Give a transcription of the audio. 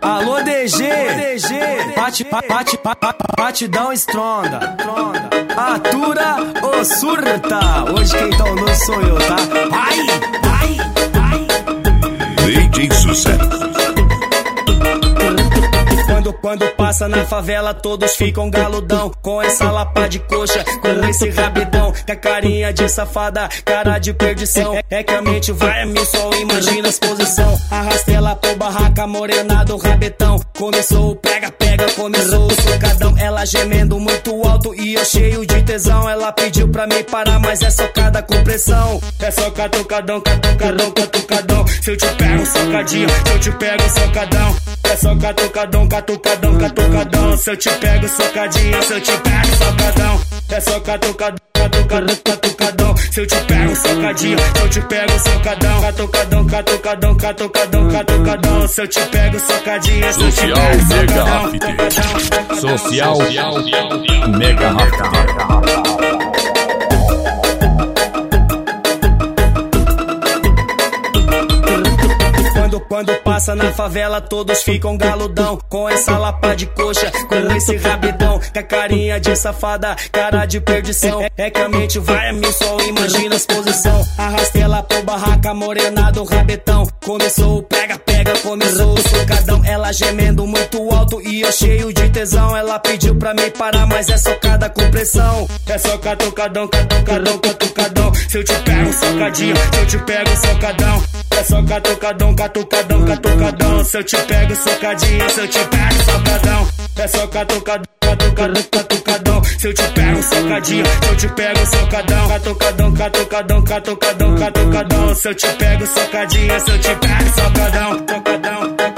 Alô DG, batidão estronda. Atura ou surta, hoje quem tá no sou eu, tá? Vai. DJ Sucesso. Quando passa na favela todos ficam galudão, com essa lapa de coxa, com esse rabidão, com a carinha de safada, cara de perdição. É que a mente vai a mil, só imagina as posição. Arrasta ela pro barraca, morena do rabetão. Começou o pega-pega, começou o socadão. Ela gemendo muito alto e eu cheio de tesão. Ela pediu pra me parar, mas é socada com pressão. É só catucadão, catucadão, catucadão. Se eu te pego socadinho, se eu te pego socadão. É só catucadão, catucadão, catucadão. Se eu te pego socadinho, se eu te pego socadão. É só catucadão, catucadão, catucadão. Se eu te pego socadinho, se eu te pego socadão. Catucadão, catucadão, catucadão, catucadão. Se eu te pego socadinho, se eu te pego socadão. Social Mega Rafter. Quando passa na favela todos ficam galudão, com essa lapa de coxa, com esse rabidão, com a carinha de safada, cara de perdição. É que a mente vai a mil, só imagina as posição. Arrasta ela pro barraca, morena do rabetão. Começou o pega-pega, começou o socadão. Ela gemendo muito alto e eu cheio de tesão. Ela pediu pra me parar, mas é socada com pressão. É só catucadão, catucadão, catucadão. Se eu te pego socadinho, se eu te pego socadão. É só catucadão, catucadão, catucadão. Se eu te pego socadinho, se eu te pego socadão. É só catucadão, catucadão, catucadão. Se eu te pego socadinho, se eu te pego socadão. Catucadão, catucadão, catucadão, catucadão. Se eu te pego socadinho, se eu te pego socadão. Socadão.